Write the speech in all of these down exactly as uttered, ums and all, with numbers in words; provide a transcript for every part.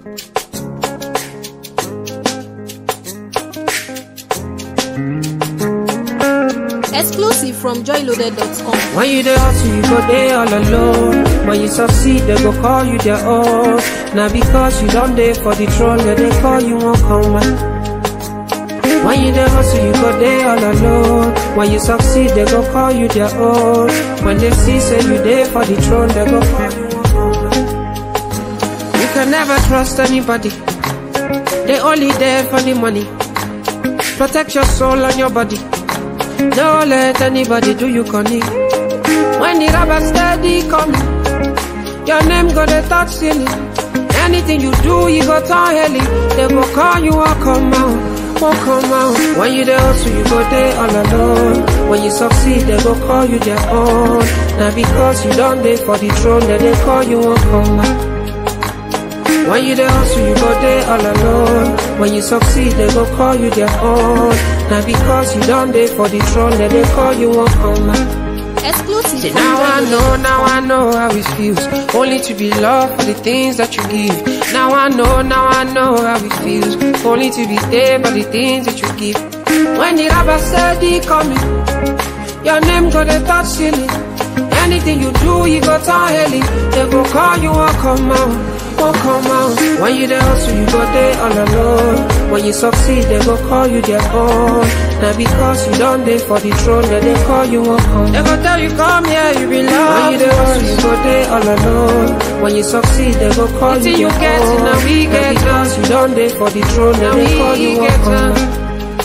Exclusive from joy loaded dot com. When you dey hustle, you go there all alone. When you succeed, they go call you their own. Now because you don't there for the throne, yeah, they call you won't come back. When you dey hustle, you go there all alone. When you succeed, they go call you their own. When they see say you there for the throne, they go call you won't come back. You can never trust anybody. They only there for the money. Protect your soul and your body. Don't let anybody do you cunning. When the rubber steady coming, your name go to touch ceiling. Anything you do, you go turn heli. They go call you, won't come out, won't come out. When you there hustle, you go there all alone. When you succeed, they go call you their own. Now because you don't there for the throne, then they call you, won't come out. When you there hustle, you go there all alone. When you succeed, they go call you their own. Now because you don't there for the throne, then they call you, won't come out. Exclusive. See, now I know, now I know how it feels. Only to be loved for the things that you give. Now I know, now I know how it feels. Only to be there for the things that you give. When the rubber steady coming, your name go to touch ceiling. Anything you do, you go turn heli. They go call you, won't come out. Won't come out. When you there hustle, you go there all alone. When you succeed, they go call you their own. Now because you don't there for the throne, then they call you, won't come. They go tell you come here, you be loved. When you there hustle, you go there all alone. When you succeed, they go call you your get own. now we get because you don't there for the throne, then they call you, won't come.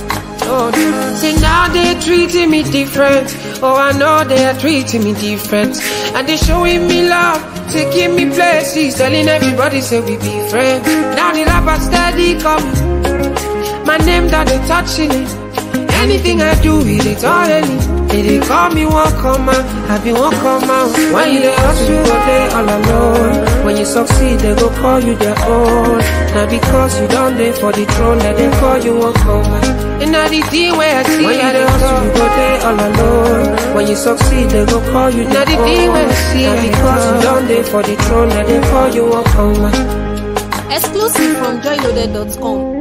Oh, see now they treating me different. Oh, I know they are treating me different. And they showing me love, taking me places, telling everybody say we be friends. Now the rapper steady coming, my name that they touching it. Anything I do, it is all early. They, they call me, won't come out, I be won't come out. When you there hustle, you go there all alone. When you succeed, they go call you their own. Now because you don't there for the throne, then they call you, won't come out. And now the thing where I see, when you there hustle, you go there all alone. When you succeed, they go call you their own. Now the thing where I see, now because you don't there for the throne, then they call you, won't come out. Exclusive from joy loaded dot com.